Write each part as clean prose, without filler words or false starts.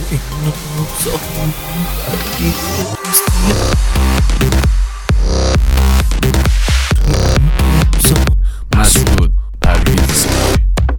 این روزا درگیر مسعود پرویز اسلامی.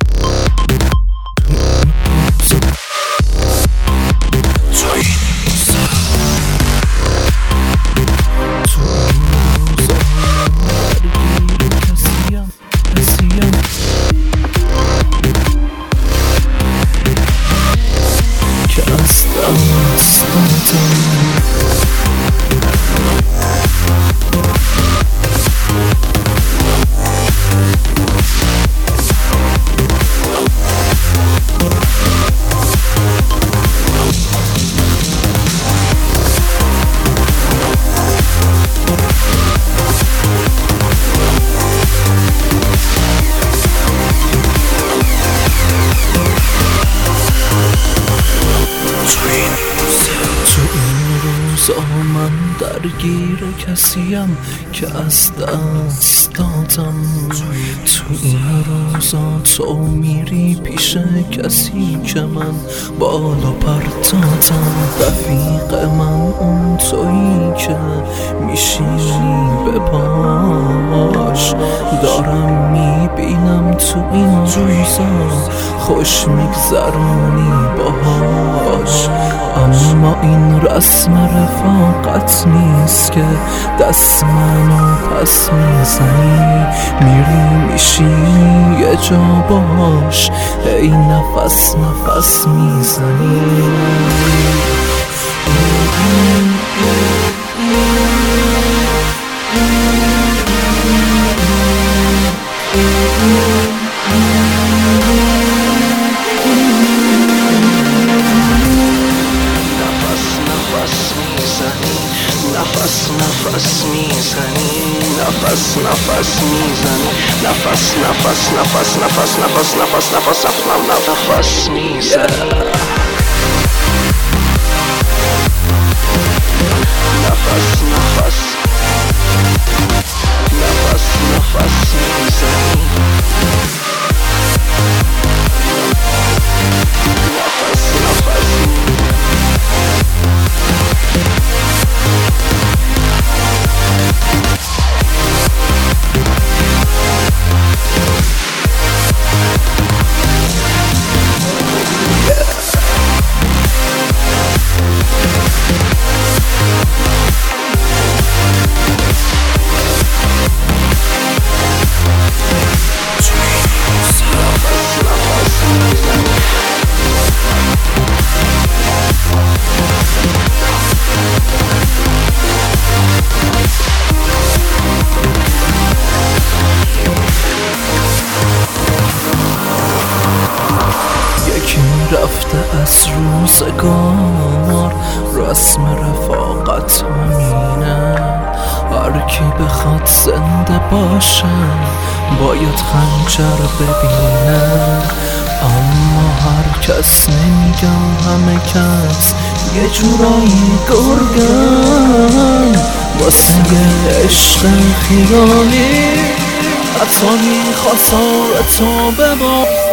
من درگیر کسیم که از دست دادم. تو این روزا تو میری پیش کسی که من بالا پر دادم. رفیق من اون تویی که میشینی به پاش. دارم میبینم تو این روزا خوش میگذرونی باهاش. اما این رسم رفاقت نیست که دست منو پس میزنی. میری میشینی یه جا باش، ای نفس نفس میزنی. نفس نفس میزنی، نفس نفس میزنی، نفس نفس نفس نفس نفس نفس نفس نفس میزنی. نفس نفس نفس نفس میزنی. نفس نفس رفته از روزگار، رسم رفاقت همینه. هر کی بخواد زنده باشه باید خنجر ببینه. اما هر کس نمیگم، همه کس یه جورایی گرگن واسه یه عشق خیالی. حتی میخواست تو ببا